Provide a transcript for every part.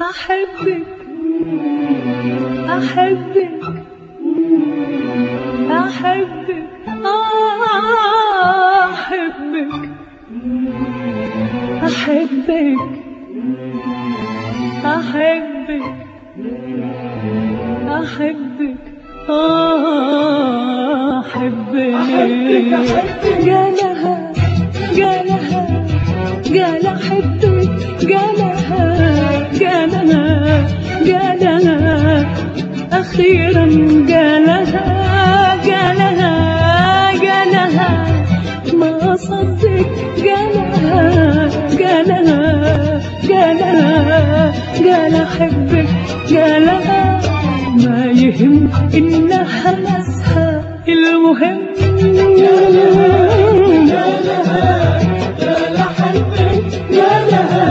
أحبك أحبك أحبك أحبك أحبك أحبك أحبك أحبك قالها قالها قال أحبك قالها قالها قالها أخيرا قالها قالها قالها ما صدق قالها قالها قالها قال أحبك قالها ما يهم إنها ناسها المهم قالها قال أحبك قالها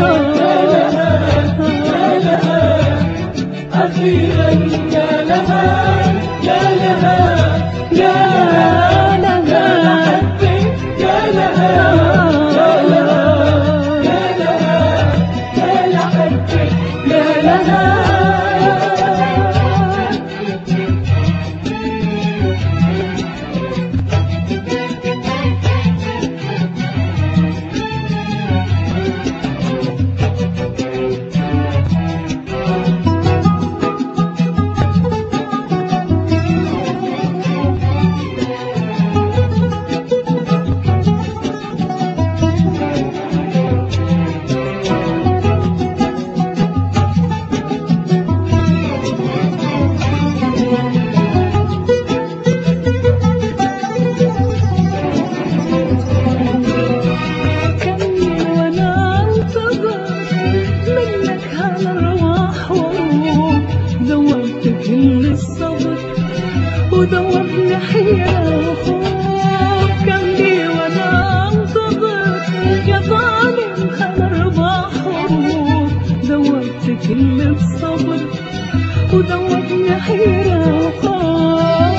قالها أخيرا قالها قالها قالها أحبك قالها قالها قال أحبك قالها ودوبني حيرة وخوف كان لي وانا انتظر يا ظالم هالاربع حروف دوبت كل الصبر ودوبني حيرة وخوف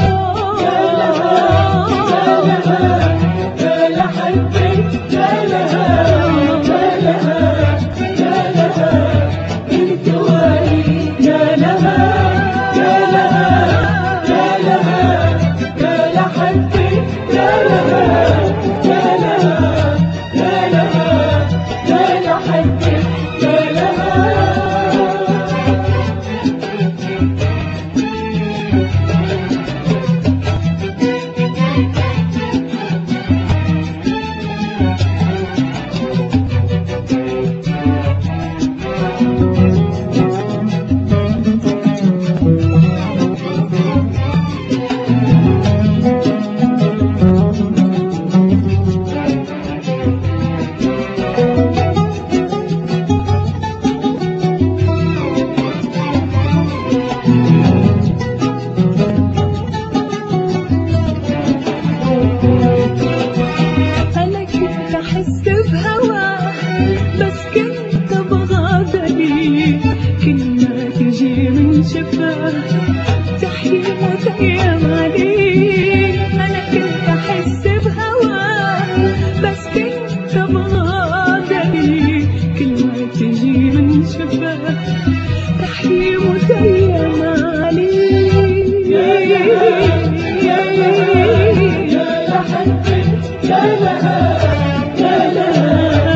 قال أحبك قالها قالها قالها انت وعي قالها كلمة تجي من شفاه تحكي وتأيام عليك أنا كنت أحس بهواه بس كنت أبغى دليل كلمة تجي من شفاه تحكي وتأيام عليك يا أحبك يا لها يا لها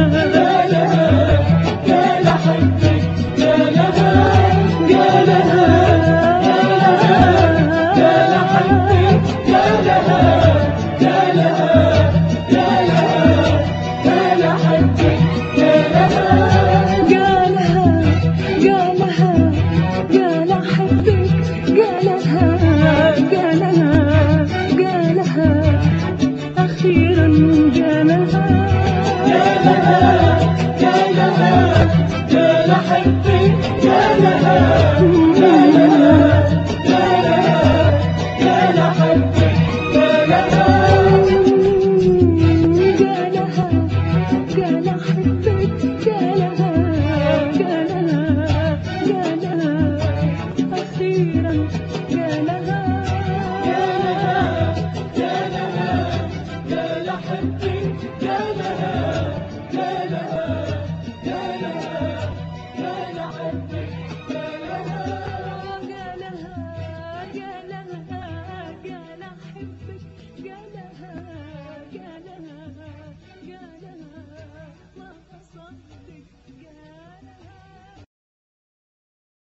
أخيرا قالها قالها قالها قال أحبك قالها قالها قالها قال أحبك قالها قالها قال أحبك قالها قالها قالها أخيرا قالها قالها لا